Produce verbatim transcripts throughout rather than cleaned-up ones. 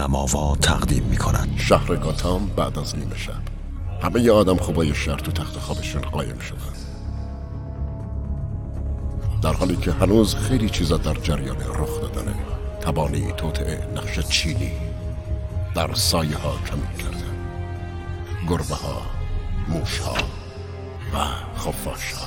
نماوا تقدیم می کند. شهر گاتام بعد از نیمه شب همه ی آدم خوبای شهر تو تخت خوابشون قایم شدن، در حالی که هنوز خیلی چیزا در جریان رخ دادنه. تبانی توطئه نقش چینی در سایه ها کمین کرده، گربه ها، موش ها و خفاش ها.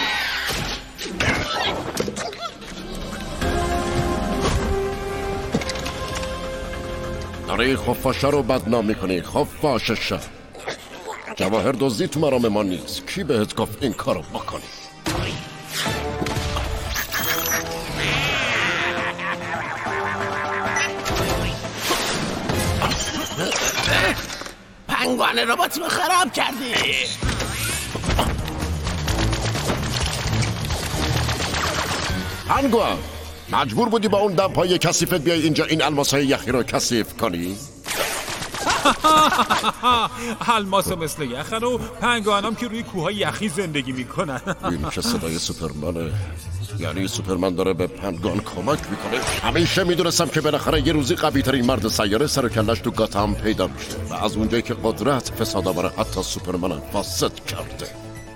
داره خفاشا رو بدنام میکنی. خفاش شهر، جواهر دزدی تو مرام ما نیست. کی بهت گفت این کارو بکنی؟ پنگوان رباتیمو خراب کردی. پنگوان مجبور بودی با اون دمپای کثیفت بیای اینجا این الماسای یخی رو کثیف کنی؟ الماس مثل یخن و پنگوانام که روی کوههای یخی زندگی میکنن. این که صدای سوپرمنه، یعنی سوپرمن داره به پنگوان کمک میکنه. همیشه میدونستم که بالاخره یه روزی قوی ترین مرد سیاره سر و کلش تو گاتام پیدا میشه و از اونجایی که قدرت فساد آوره حتی سوپرمن فاسد کرده.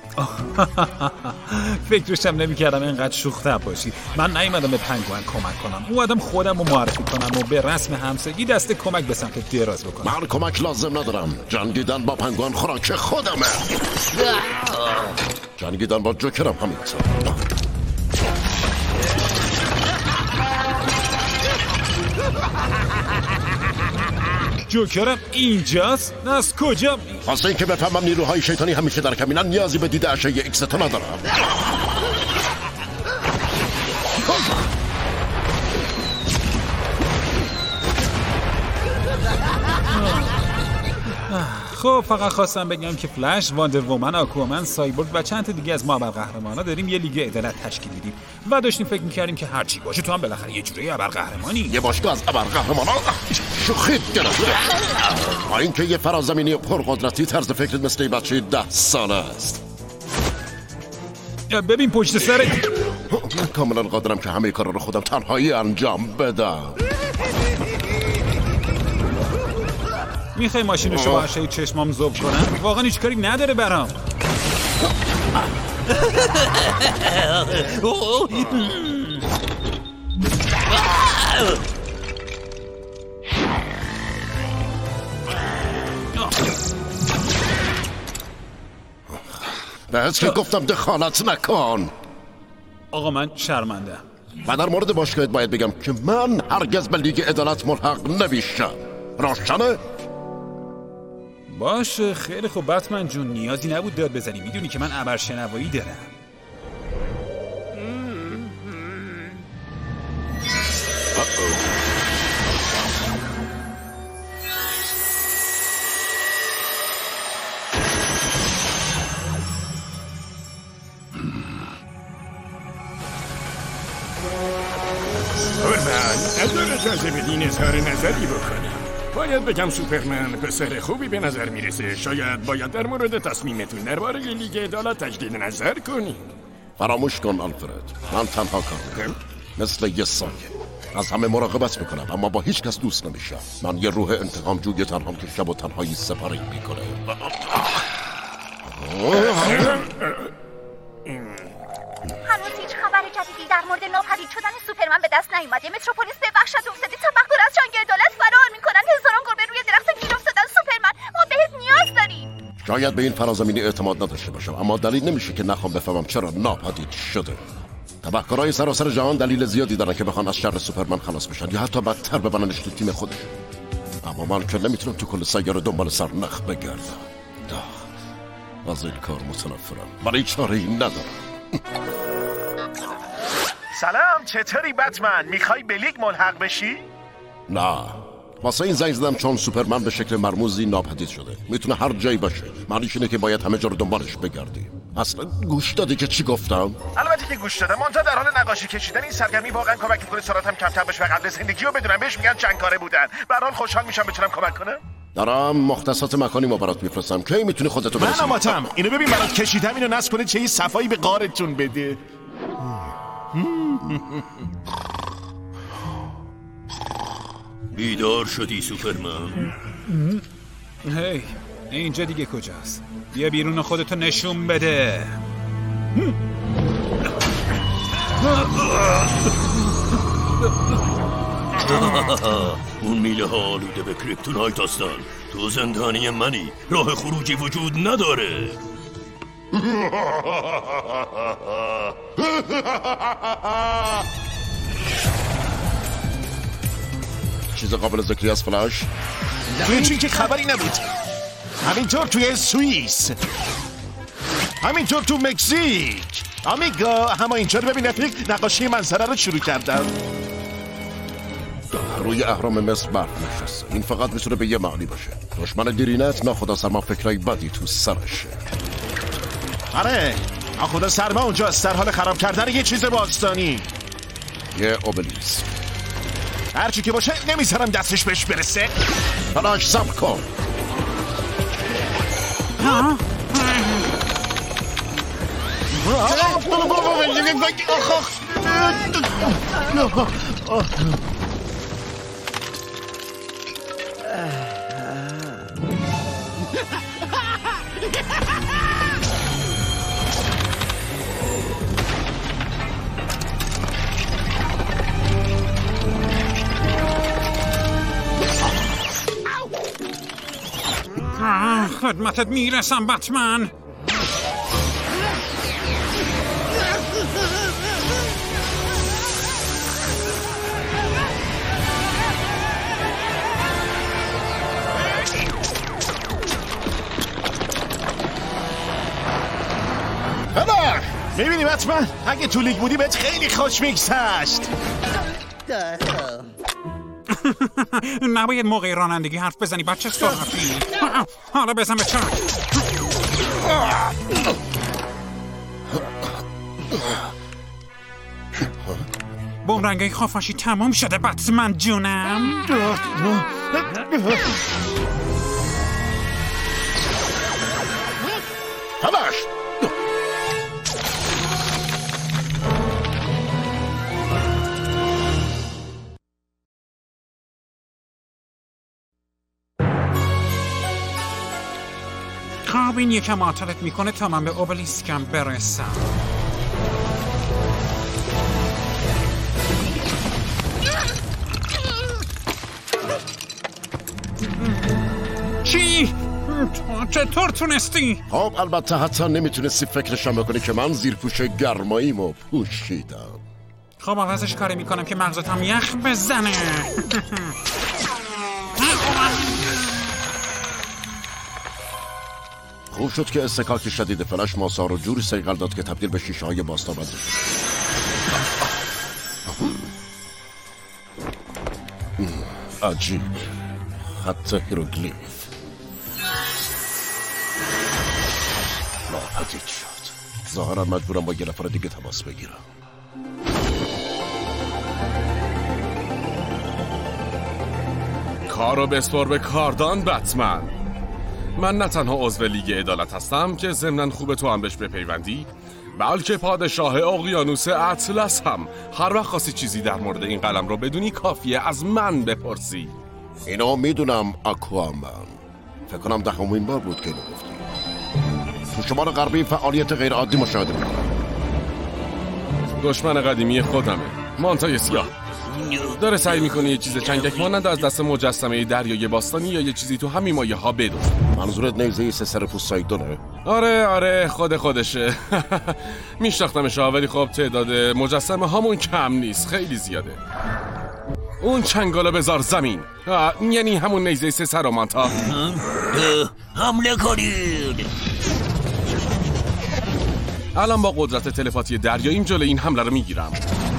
فکرشم نمیکردم اینقدر شوخ طبع باشی. من نیومدم به پنگوان کمک کنم، اومدم خودم رو معرفی کنم و به رسم همسایگی دست کمک به سمت دراز بکنم. من کمک لازم ندارم. جنگیدن با پنگوان خوراک خودمه. جنگیدن با جوکرم همینطور. جوکرم اینجاست؟ نه از کجا؟ واسه اینکه بفهمم نیروهای شیطانی همیشه در کمینن نیازی به دید اشعه ایکس تو ندارم. خب فقط خواستم بگم که فلش، واندر وومن، آکوامن، سایبورگ و چند تا دیگه از ما ابرقهرمانا داریم یه لیگ عدالت تشکیل میدیم و داشتیم فکر میکردیم که هر چی باشه تو هم بالاخره یه جوری ابرقهرمانی. یه باشگاه از ابرقهرمانا شوخی گرفته. با اینکه یه فرازمینی پرقدرتی، طرز فکرت مثل بچه ده ساله است. ببین پشت سرت. من کاملا قادرم که همه کارا رو خودم تنهایی انجام بدم. میخوای ماشینشو با عشای چشمام ذوب کنم؟ واقعا هیچ کاری نداره برام. بهت که گفتم دخالت نکن. آقا من شرمنده و در مورد باشگاهت باید بگم که من هرگز به لیگ عدالت ملحق نمیشم. روشنه؟ باشه خیلی خوب بتمن جون، نیازی نبود داد بزنی، میدونی که من ابرشنوایی دارم. سوپرمن نداره اجازه بدین اظهار نظری بکنم. باید بگم سوپرمن پسر خوبی به نظر میرسه. شاید باید در مورد تصمیمتون درباره لیگ عدالت تجدید نظر کنی. فراموش کن آلفرد، من تنها کار میکنم مثل یه سایه. از همه مراقبت میکنم اما با هیچ کس دوست نمیشم. من یه روح انتقام جوی تنهام که شب و تنهایی سپری میکنه. هنوز هیچ خبر جدیدی در مورد ناپدید شدن سوپرمن به دست نیومده. متروپولیس به وحشت افتاده. تفکر از جنگ عدالت فرار میکنن. هزاران گربه روی درخت گیر افتادن. سوپرمن ما بهت نیاز داریم. شاید به این فرازمینی اعتماد نداشته باشم اما دلیل نمیشه که نخوام بفهمم چرا ناپدید شده. تبهکارهای سراسر جهان دلیل زیادی دارن که بخوان از شر سوپرمن خلاص بشن یا حتی بدتر ببرنش تو تیم خودشون. اما من که نمیتونم تو کل سیاره دنبال سرنخ بگردم. از این کار متنفرم. ولی چاره‌ای ندارم. سلام، چطوری بتمن؟ میخوای به لیگ ملحق بشی؟ نه، واسه این زنگ زدم چون سوپرمن به شکل مرموزی ناپدید شده. میتونه هر جایی باشه. معنیش اینه که باید همه جا رو دنبالش بگردی. اصلا گوش دادی که چی گفتم؟ البته که گوش دادم. منتها در حال نقاشی کشیدن این سرگرمی واقعا کمک میکنه سرعتم کمتر بشه و قدر زندگی رو بدونم. بهش میگن چند کاره بودن. به هر حال خوشحال میشم بتونم کمک کنم. دارم مختصات مکانی ما برات میفرستم. کی میتونی خودتو برسی؟ من اماتم. اینو ببین برات کشیدم، اینو نصب کنه چه صفایی به قارتون بده. بیدار شدی سوپرمن؟ هی اینجا دیگه کجاست؟ بیا بیرون خودتو نشون بده. اون میله ها آلوده به کریپتونایت هستن. تو زندانی منی، راه خروجی وجود نداره. چیز قابل ذکری از فلاش؟ توی چی که خبری نبود. همینطور توی سوئیس، همینطور تو مکزیک. آمیگا همه اینجا رو ببین. نقاشی منظره رو شروع کردم. روی اهرام مصر برف نشسته. این فقط میتونه به یه معنی باشه. دشمن دیرینت ناخدا سرما فکرای بدی تو سرشه. آره ناخدا سرما اونجا از در حال خراب کردن یه چیز باستانی. یه اوبلیسک. هرچی که باشه نمیذارم دستش بهش برسه. فلاش صبر کن. خدمتت میرسم بتمن. میبینی بتمن؟ اگه تو لیگ بودی بهت خیلی خوش میگذشت. نباید موقع رانندگی حرف بزنی بچه سرعتی. حالا بزن به چرک. بومرنگای خفاشی تمام شده بتمن جونم. فلاش خب این یکم عاطلت میکنه تا من به اوبلیسکم برسم. چی؟ چطور تونستی؟ خب البته حتی نمیتونستی فکرشم بکنی که من زیرپوش گرماییمو پوشیدم. خب عوضش کاری میکنم که مغزتم یخ بزنه. خوب شد که استکاک شدید فلاش ماسا رو جوری سیقل داد که تبدیل به شیشه های باستابنده شد. عجیب خط هیروگلیف ناپدید شد. ظاهرا مجبورم با یه نفر دیگه تماس بگیرم. کارو بسپار به کاردان بتمن. من نه تنها عضو لیگ عدالت هستم که ضمناً خوبه تو هم بهش بپیوندی، بلکه پادشاه اقیانوس اطلس هم. هر وقت خواستی چیزی در مورد این قلم رو بدونی کافیه از من بپرسی. اینو میدونم آکوامان. فکر کنم دهمین بار بود که اینو گفتی. تو شمال غربی فعالیت غیر عادی مشاهده میکنم. دشمن قدیمی خودمه، مانتای سیاه. داره سعی میکنه یه چیز چنگک مانند از دست مجسمه دریای باستانی یا یه چیزی تو همین مایه ها بدون. منظورت نیزه سه سر پوسایدونه؟ آره آره خود خودشه. میشناختمش ولی خب تعداد مجسمه هامون کم نیست، خیلی زیاده. اون چنگالا بذار زمین، یعنی همون نیزه سه سر و مانتا. حمله کنید. الان با قدرت تلپاتی دریاییم جلوی این حمله رو میگیرم.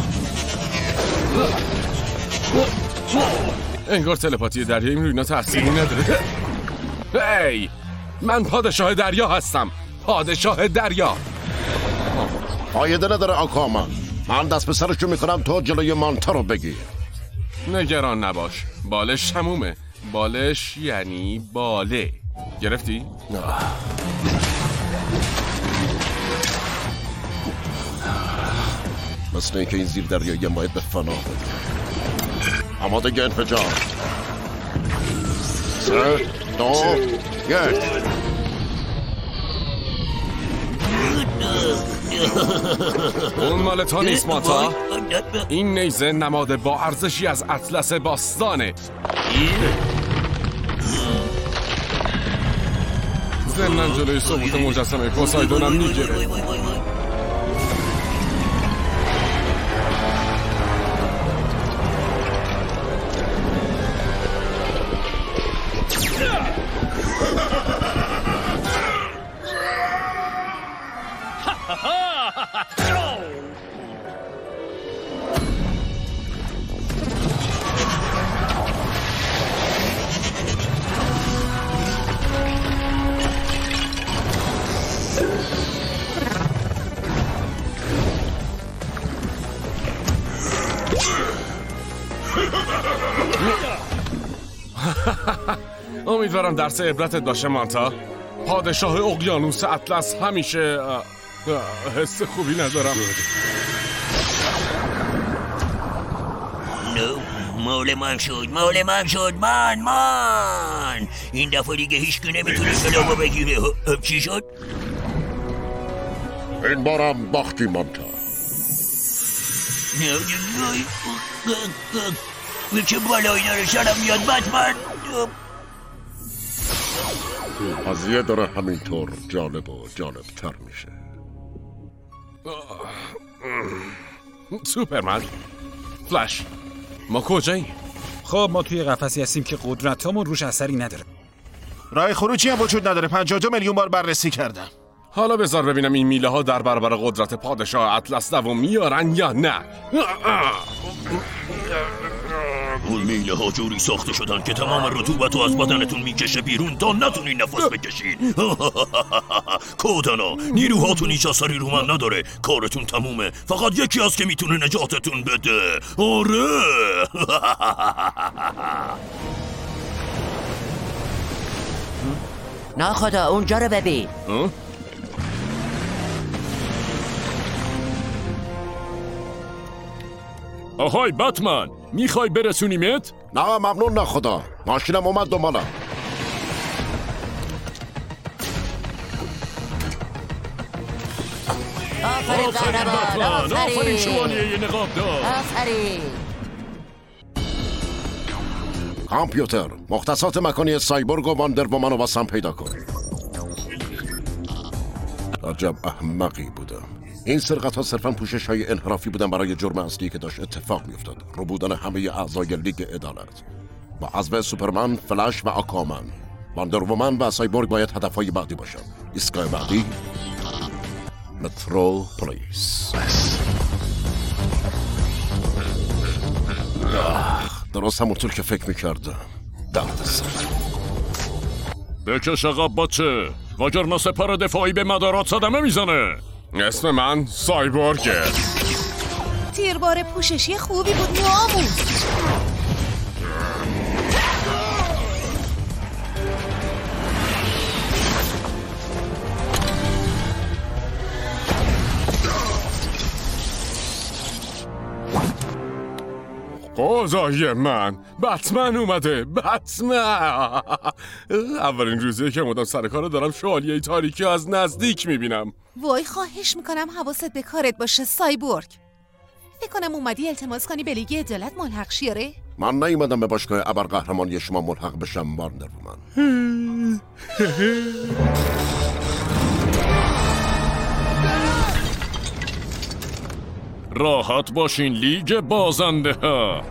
انگار تلپاتی دریاییم روی اینا تأثیری نداره. هی من پادشاه دریا هستم، پادشاه دریا. فایده نداره آکوامان. من دست به سرشو میکنم تو جلوی مانتا رو بگیر. نگران نباش، بالش تمومه. بالش یعنی باله. گرفتی؟ مثل اینکه این زیر دریایی باید به فنا بده. آماده انفجار. سه دو یک. اون مال تو نیست ماتا. این نیزه نماد با ارزشی از اطلس باستانه. ضمناً جلوی سقوط مجسمه پوسایدونم میگیره. امیدوارم درس عبرتت باشه مانتا. پادشاه اقیانوس اطلس همیشه حس خوبی ندارم. نو مال من شد مال من شد من من این دفعه دیگه هیچ که نمیتونه سلامو بگیره. چی شد؟ این بارم باختی مانتا. چه بالایی داره سرم میاد بتمن. قضیه داره همینطور جالب و جالب تر میشه. سوپرمن، فلش، ما کجاییم؟ خب ما توی قفسی هستیم که قدرتامون روش اثری نداره. راه خروجی هم وجود نداره. پنجاه و دو میلیون بار بررسی کردم. حالا بذار ببینم این میله ها در برابر قدرت پادشاه اطلس دوام میارن یا نه. اون میله ها جوری ساخته شدن که تمام رطوبت رو از بدنتون میکشه بیرون تا نتونین نفس بکشین. کودانا نیروهاتون هیچ اثری رو من نداره. کارتون تمومه. فقط یکی هست که میتونه نجاتتون بده. آره. نه خدا اونجا رو ببین. آهای بتمن، میخوای برسونیمت؟ نه ممنون نه خدا. ماشینم اومد دنبالم. آفرین قهرمان. آفرین شوالیه نقابدار. آفرین. کامپیوتر مختصات مکانی سایبورگ و واندرومن رو واسم پیدا کن. عجب احمقی بودم. این سرقت ها صرفا پوشش های انحرافی بودن برای جرم اصلی که داشت اتفاق میافتاد. رو بودن همه اعضای لیگ عدالت. با عضو سوپرمن، فلش و آکوامن. واندرومن و سایبورگ باید هدفهای بعدی باشن. ایستگاه بعدی متروپولیس. درست همونطور که فکر میکردم. درد سر. بکش عقب بچه، وگرنه سپر دفاعی به مدارات صدمه میزنه. اسم من سایبورگه. تیربار پوششی خوبی بود ناموس. خدای من، بتمن اومده. بتمن. اولین روزیه که اومدم سر کار دارم شوالیه تاریکی از نزدیک میبینم. وای خواهش میکنم حواست به کارت باشه سایبورگ. فکر کنم اومدی التماس کنی به لیگ عدالت ملحق شیاره؟ من نیومدم به باشگاه ابرقهرمانی شما ملحق بشم واندرومن. راحت باشین لیگ بازنده ها.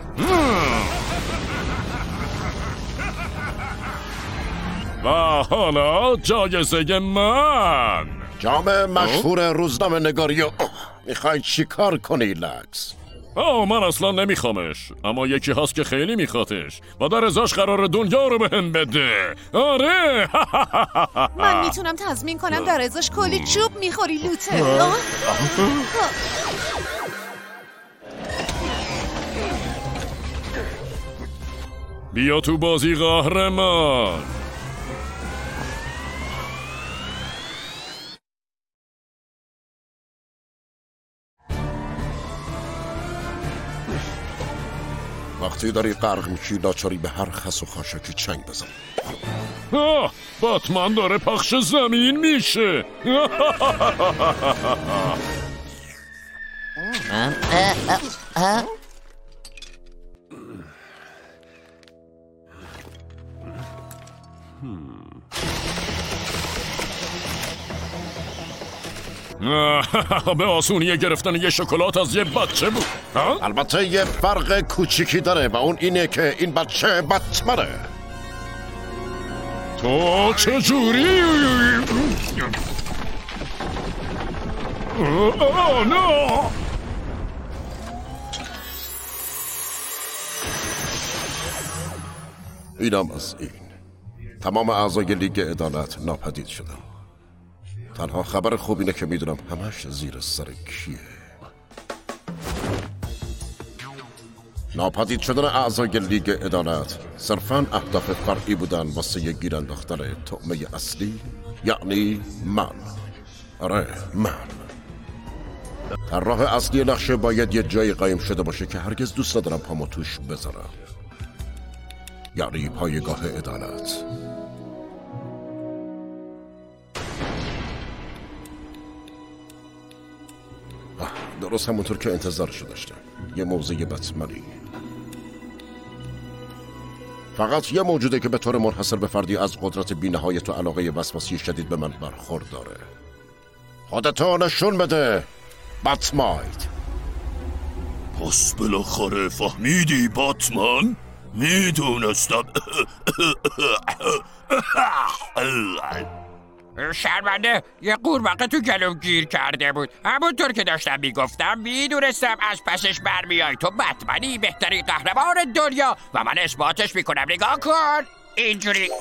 و حالا جایزه من، جام مشهور روزنامه نگاری. میخوای چی کار کنی لکس؟ آه من اصلا نمیخوامش، اما یکی هست که خیلی میخوادش و در ازاش قرار دنیا رو بهم بده. آره. من میتونم تضمین کنم در ازاش کلی چوب میخوری لوته. بیا تو بازی قهرمان. وقتی داری غرق میشی ناچاری به هر خس و خاشاکی چنگ بزن. آه باتمن داره پخش زمین میشه. به آسونی گرفتن یه شکلات از یه بچه بود. البته یه فرق کوچیکی داره و اون اینه که این بچه بتمنه. تو چجوری؟ اوه نه. اینم از این. تمام اعضای لیگ عدالت ناپدید شدن. تنها خبر خوب اینه که میدونم همش زیر سر کیه. ناپدید شدن اعضای لیگ عدالت صرفاً اهداف فرعی بودن واسه یه گیر انداختن طعمه اصلی، یعنی من. آره من. طراح اصلی نقشه باید یه جایی قایم شده باشه که هرگز دوست ندارم پامو توش بذارم، یعنی پایگاه عدالت. درست همونطور که انتظارشو داشتم، یه موضع بتمنی. فقط یه موجوده که به طور منحصر به فردی از قدرت بی‌نهایت و علاقه وسواسی شدید به من برخورداره. خودتو نشون بده باتمایت. پس بالاخره فهمیدی باتمن؟ میدونستم. شرمنده یه قورباغه تو گلوم گیر کرده بود. همونطور که داشتم میگفتم میدونستم از پسش برمیای. تو بتمنی، بهترین قهرمان دنیا و من اثباتش میکنم. نگاه کن اینجوری.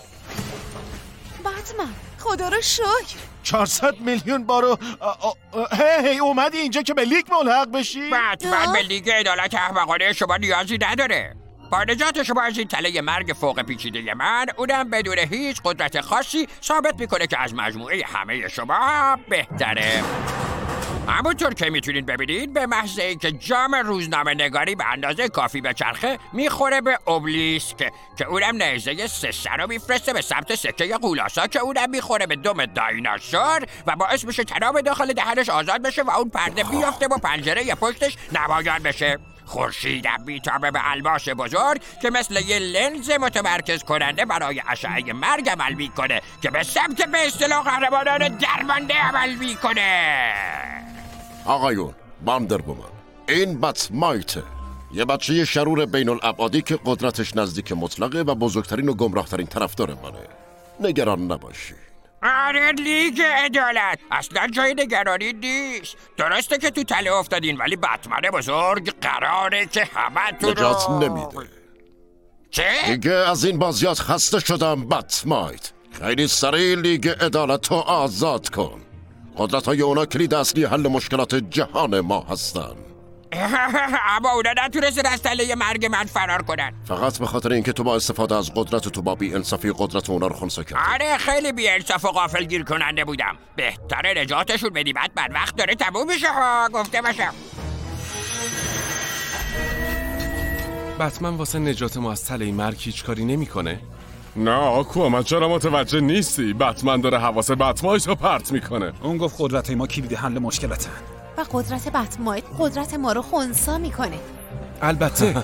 بتمن خدا رو شکر. چهارصد میلیون بارو. هی هی اومدی اینجا که به لیگ ملحق بشی؟ بتمن به لیگ عدالت احمقانه شما نیازی نداره. با نجات شما از این تله مرگ فوق پیچیده من، اونم بدون هیچ قدرت خاصی ثابت میکنه که از مجموعه همه شما بهتره. همونطور که میتونید ببینید، به محض اینکه جام روزنامه نگاری به اندازه کافی به چرخه میخوره به اوبلیسک که اونم نیزه سه سر رو میفرسته به سمت سکه قولاسا که اونم میخوره به دم دایناسور و باعث میشه تناب داخل دهنش آزاد بشه و اون پرده بیافته و پنجره پشتش نمایان بشه. خورشیدم میتابه به الواش بزرگ که مثل یه لنز متمرکز کننده برای اشعه مرگ عمل میکنه که به سمت به اصطلاح قهرمانان درمانده عمل میکنه. آقایون، باندر بومن، این باتمایته، یه بچه شرور بین الابعادی که قدرتش نزدیک مطلقه و بزرگترین و گمراهترین طرفدار منه. نگران نباشید. آره لیگ عدالت اصلا جای نگرانی نیست. درسته که تو تله افتادین ولی بتمن بزرگ قراره که همه تو نجات رو نمیده. چه؟ دیگه از این بازیات خسته شدم باتمایت. خیلی سریع لیگ عدالت رو آزاد کن. قدرت های اونا کلید اصلی حل مشکلات جهان ما هستن. اما اونا نتونستن از تله مرگ من فرار کنن. فقط به خاطر اینکه تو با استفاده از قدرت تو با بی انصافی قدرت اونا رو خنثی کردی. آره خیلی بی انصاف و غافلگیر کننده بودم. بهتره نجاتشون بدی، بعد بعد وقت داره تموم میشه ها، گفته باشم. بتمن واسه نجات ما از تله مرگ هیچ کاری نمیکنه؟ نه آکوامان، چرا متوجه نیستی؟ بتمن داره حواس باتمایت رو پرت میکنه. اون گفت قدرت ما کلید حل مشکلاتن و قدرت بتمایت قدرت ما رو خنثی میکنه. البته.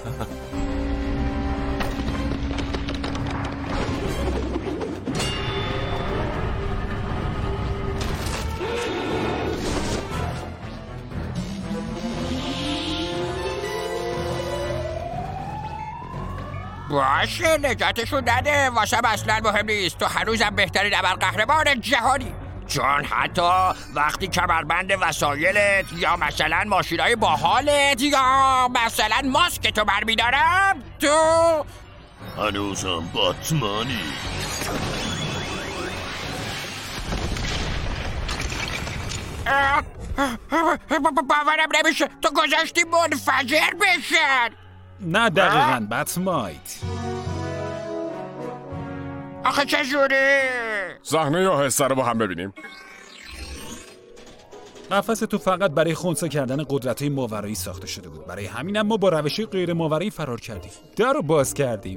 باشه نجاتشون نده، واسه اصلا مهم نیست. تو هنوزم بهترین ابرقهرمان جهانی، چون حتی وقتی کمربند وسایلت یا مثلا ماشینای باحالت یا مثلا ماسک تو برمیدارم تو هنوزم باتمانی. باورم نمیشه تو گذاشتی منفجر بشن. نه دقیقاً باتمایت. آخه چجوری؟ صحنه یا حسه رو با هم ببینیم. قفس تو فقط برای خنثی کردن قدرت‌های ماورایی ساخته شده بود. برای همینم ما با روش‌های غیر ماورایی فرار کردیم. در رو باز کردیم.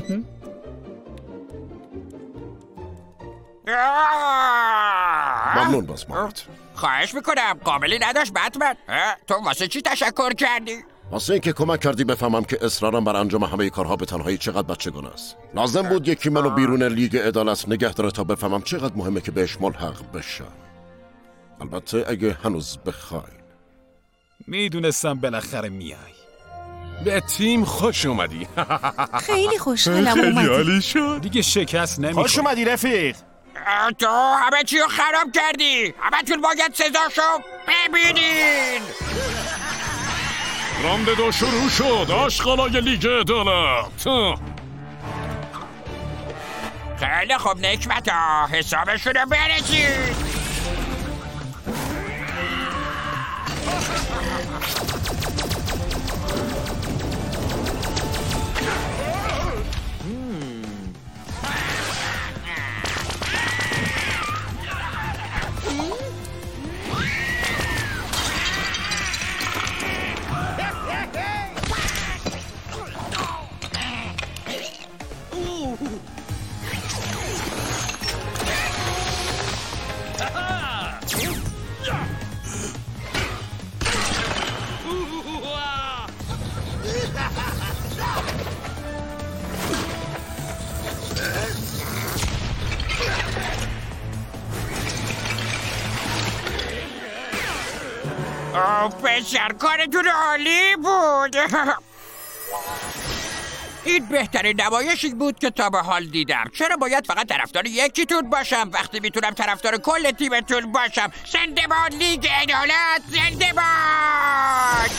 ممنون بسمارت. خواهش میکنم، قابلی نداشت بتمن. تو واسه چی تشکر کردی؟ واسه اینکه کمک کردی بفهمم که اصرارم بر انجام همه کارها به تنهایی چقدر بچگانه است. لازم بود یکی منو بیرون لیگ عدالت نگه داره تا بفهمم چقدر مهمه که بهش ملحق بشم. البته اگه هنوز بخواین. میدونستم بالاخره میای. به تیم خوش اومدی. خیلی خوشحالم اومدی. خیلی شد. دیگه شکست نمی‌خوری. خوش اومدی رفیق. تو همه چی رو خراب کردی. همه تون باید سزاشو ببینین. راند دو شروع شد. آشغالای لیگ عدالت. خیلی خوب نکبت ها، حسابشون رو برسید. پسر کارتون عالی بود. این بهترین نمایشی بود که تا به حال دیدم. چرا باید فقط طرفدار یکیتون باشم وقتی میتونم طرفدار کل تیمتون باشم؟ زنده باد لیگ عدالت، زنده باد.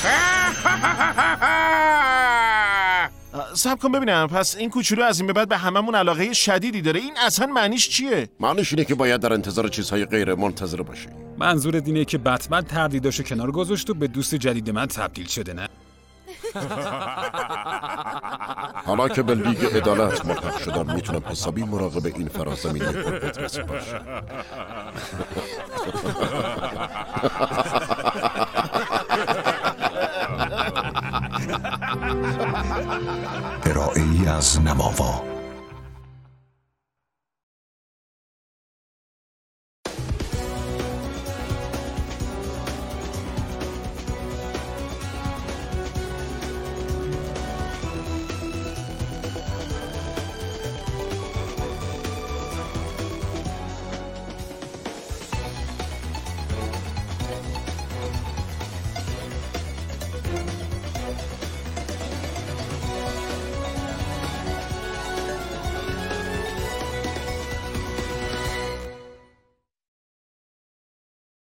صبر کن ببینم، پس این کوچولو از این به بعد به هممون علاقه شدیدی داره. این اصلا معنیش چیه؟ معنیش اینه که باید در انتظار چیزهای غیر منتظره باشی. منظور اینه که بتمن تردیداشو کنار گذاشت و به دوست جدید من تبدیل شده، نه؟ حالا که به لیگ عدالت ملحق شدم میتونم حسابی مراقب این فرازمینی پرپترس باشم. ارائه‌ای از نماوا